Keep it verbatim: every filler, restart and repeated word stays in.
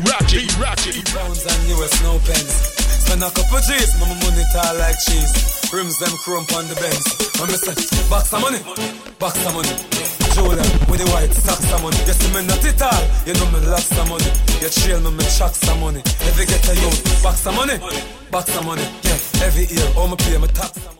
ratchet, ratchet. Pounds and U S no pence. Spend a couple G's, my money tall like cheese. Rims them chrome on the Benz. And me say, box of money, box of money. Jordan with the white socks of money. You see me not it all, you know me lots of money. You trail me, me chucks of money. If you get a youth, box of money, box of money. Yeah, every year, all me pay me tax.